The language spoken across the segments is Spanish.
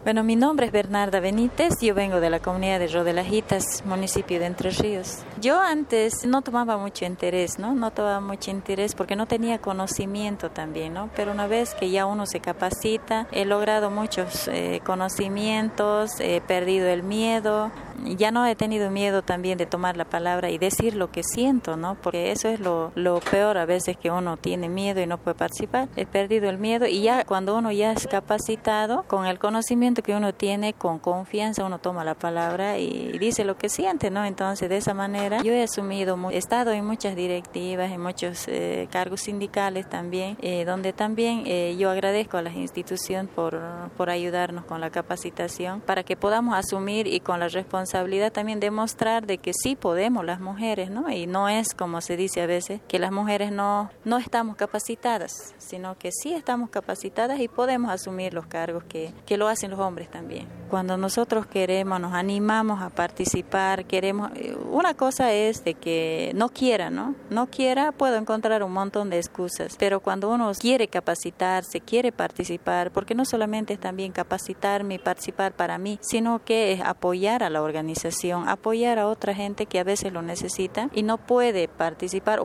Bueno, mi nombre es Bernarda Benítez, yo vengo de la comunidad de Rodelajitas, municipio de Entre Ríos. Yo antes no tomaba mucho interés, ¿no? No tomaba mucho interés porque no tenía conocimiento también, ¿no? Pero una vez que ya uno se capacita, he logrado muchos conocimientos, he perdido el miedo, ya no he tenido miedo también de tomar la palabra y decir lo que siento, ¿no? Porque eso es lo peor a veces, que uno tiene miedo y no puede participar. He perdido el miedo y ya cuando uno ya es capacitado, con el conocimiento que uno tiene, con confianza, uno toma la palabra y dice lo que siente, ¿no? Entonces, de esa manera, yo he asumido, he estado en muchas directivas, en muchos cargos sindicales también, donde también yo agradezco a las instituciones por ayudarnos con la capacitación para que podamos asumir y con la responsabilidad también demostrar de que sí podemos las mujeres, ¿no? Y no es como se dice a veces, que las mujeres no estamos capacitadas, sino que sí estamos capacitadas y podemos asumir los cargos que lo hacen los hombres también. Cuando nosotros queremos, nos animamos a participar, queremos, una cosa es de que no quiera, ¿no? No quiera, puedo encontrar un montón de excusas, pero cuando uno quiere capacitarse, quiere participar, porque no solamente es también capacitarme y participar para mí, sino que es apoyar a la organización, apoyar a otra gente que a veces lo necesita y no puede participar,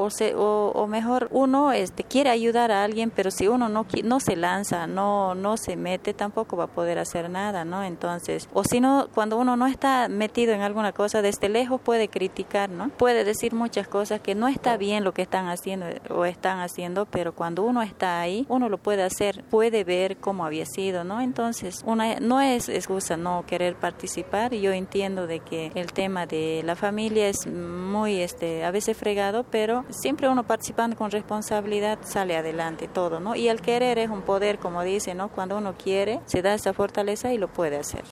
o mejor, uno quiere ayudar a alguien, pero si uno no se lanza, no se mete, tampoco va a poder hacer nada, ¿no? Entonces, o si no, cuando uno no está metido en alguna cosa, desde lejos puede criticar, ¿no? Puede decir muchas cosas que no está bien lo que están haciendo, pero cuando uno está ahí, uno lo puede hacer, puede ver cómo había sido, ¿no? Entonces, no es excusa no querer participar, y yo entiendo de que el tema de la familia es muy, a veces fregado, pero siempre uno participando con responsabilidad sale adelante todo, ¿no? Y el querer es un poder, como dice, ¿no? Cuando uno quiere, se da esa fortaleza y lo puede hacer.